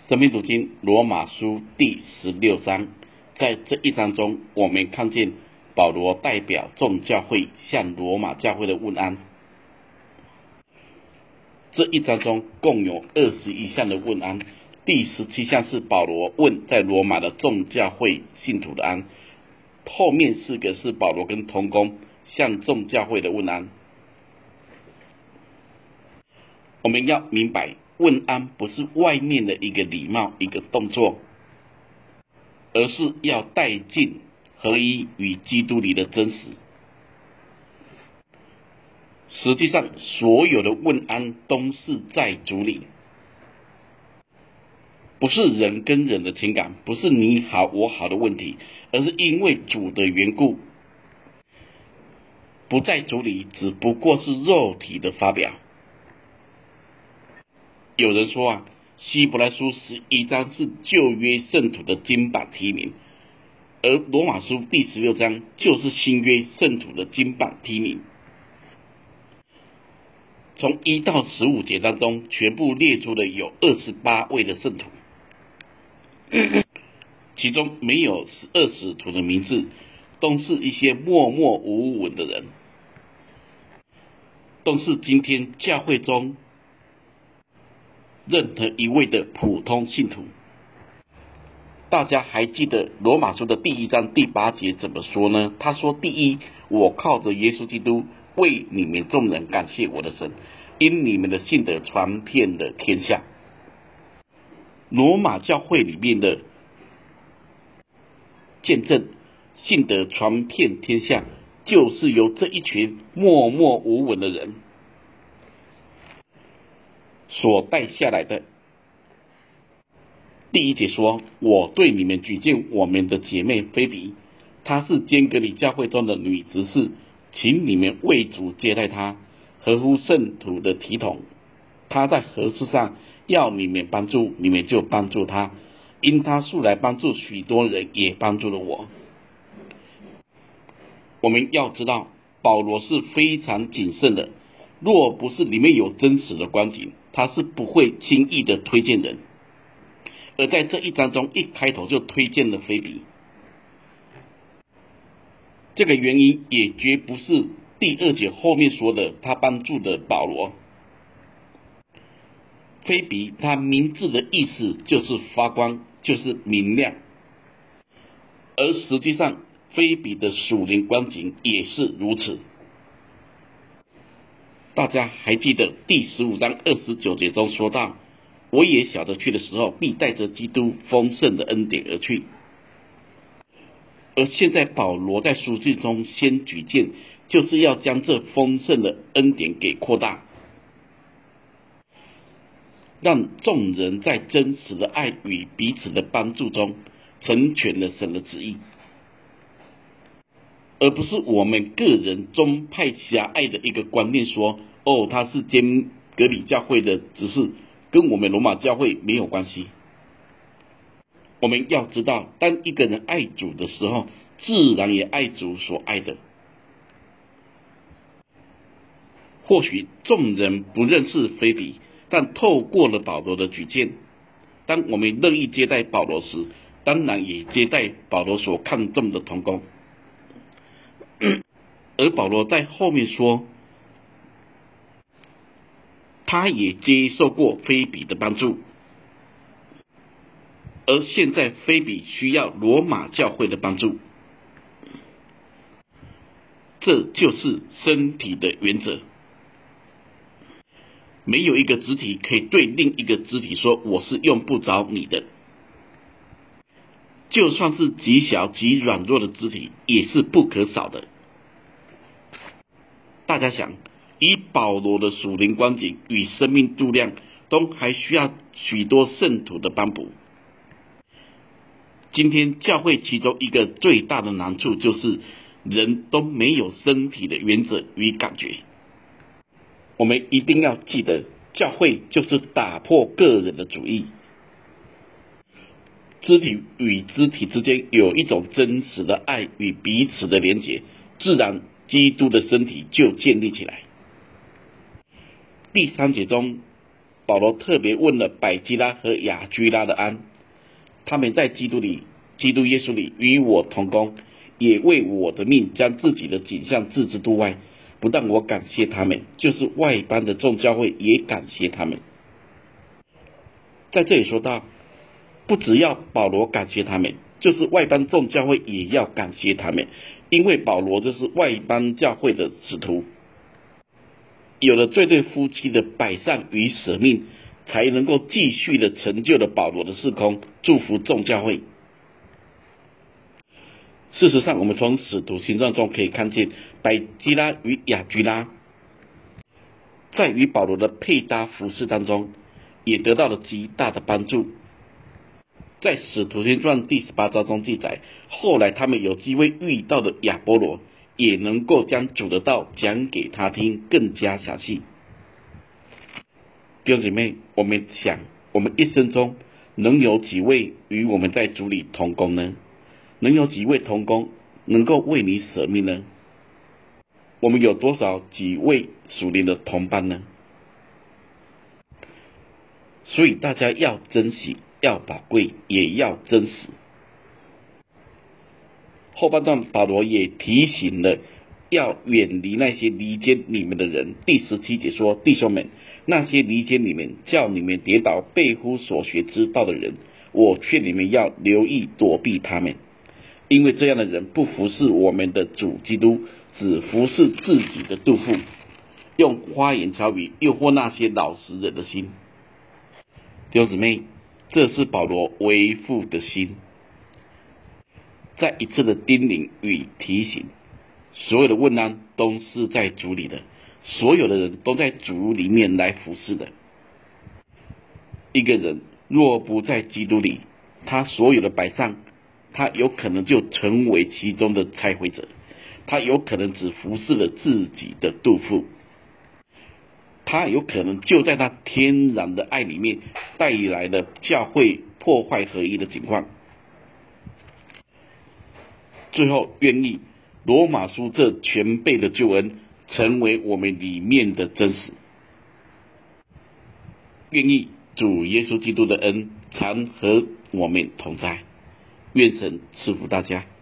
生命读经罗马书第16章，在这一章中，我们看见保罗代表众教会向罗马教会的问安。这一章中共有21项的问安，第17项是保罗问在罗马的众教会信徒的安，后面4个是保罗跟同工向众教会的问安。我们要明白，问安不是外面的一个礼貌一个动作，而是要带进合一与基督里的真实。实际上，所有的问安都是在主里，不是人跟人的情感，不是你好我好的问题，而是因为主的缘故。不在主里，只不过是肉体的发表。有人说希伯来书11章是旧约圣徒的金版题名，而罗马书第16章就是新约圣徒的金版题名。从1到15节当中，全部列出了有28位的圣徒，其中没有12使徒的名字，都是一些默默无闻的人，都是今天教会中任何一位的普通信徒。大家还记得罗马书的第1章第8节怎么说呢？他说：第一，我靠着耶稣基督为你们众人感谢我的神，因你们的信德传遍了天下。罗马教会里面的见证信德传遍天下，就是由这一群默默无闻的人所带下来的。第1节说：我对你们举荐我们的姐妹菲比，她是坚革哩教会中的女执事，请你们为主接待她，合乎圣徒的体统。她在何事上要你们帮助，你们就帮助她，因她素来帮助许多人，也帮助了我。我们要知道，保罗是非常谨慎的，若不是里面有真实的光景，他是不会轻易的推荐人。而在这一章中，一开头就推荐了菲比，这个原因也绝不是第2节后面说的他帮助的保罗。菲比他名字的意思就是发光，就是明亮，而实际上菲比的属灵光景也是如此。大家还记得第15章29节中说到，我也晓得去的时候必带着基督丰盛的恩典而去。而现在保罗在书信中先举荐，就是要将这丰盛的恩典给扩大，让众人在真实的爱与彼此的帮助中成全了神的旨意，而不是我们个人宗派狭隘的一个观念说，他是坚革哩教会的执事，跟我们罗马教会没有关系。我们要知道，当一个人爱主的时候，自然也爱主所爱的。或许众人不认识菲比，但透过了保罗的举荐，当我们乐意接待保罗时，当然也接待保罗所看重的同工。而保罗在后面说，他也接受过菲比的帮助，而现在菲比需要罗马教会的帮助。这就是身体的原则。没有一个肢体可以对另一个肢体说我是用不着你的，就算是极小极软弱的肢体也是不可少的。大家想，以保罗的属灵光景与生命度量，都还需要许多圣徒的帮补。今天教会其中一个最大的难处，就是人都没有身体的原则与感觉。我们一定要记得，教会就是打破个人的主义，肢体与肢体之间有一种真实的爱与彼此的连结，自然基督的身体就建立起来。第3节中保罗特别问了百基拉和雅居拉的安，他们在基督耶稣里与我同工，也为我的命将自己的景象置之度外。不但我感谢他们，就是外邦的众教会也感谢他们。在这里说到，不只要保罗感谢他们，就是外邦众教会也要感谢他们，因为保罗就是外邦教会的使徒。有了这对夫妻的摆上与舍命，才能够继续的成就了保罗的事工，祝福众教会。事实上，我们从使徒行传中可以看见，百基拉与雅居拉在与保罗的配搭服事当中，也得到了极大的帮助。在使徒行传第18章中记载，后来他们有机会遇到的亚波罗，也能够将主的道讲给他听，更加详细。弟兄姐妹，我们想，我们一生中能有几位与我们在主里同工呢？能有几位同工能够为你舍命呢？我们有多少几位属灵的同伴呢？所以大家要珍惜，要宝贵，也要真实。后半段保罗也提醒了要远离那些离间你们的人。第17节说，弟兄们，那些离间你们，叫你们跌倒背乎所学之道的人，我劝你们要留意躲避他们，因为这样的人不服侍我们的主基督，只服侍自己的肚腹，用花言巧语诱惑那些老实人的心。弟兄姊妹，这是保罗为父的心，再一次的叮咛与提醒，所有的问安都是在主里的，所有的人都在主里面来服侍的。一个人若不在基督里，他所有的摆上，他有可能就成为其中的拆毁者，他有可能只服侍了自己的肚腹，他有可能就在他天然的爱里面带来了教会破坏合一的情况。最后，愿意罗马书这全备的救恩成为我们里面的真实。愿意主耶稣基督的恩常和我们同在，愿神赐福大家。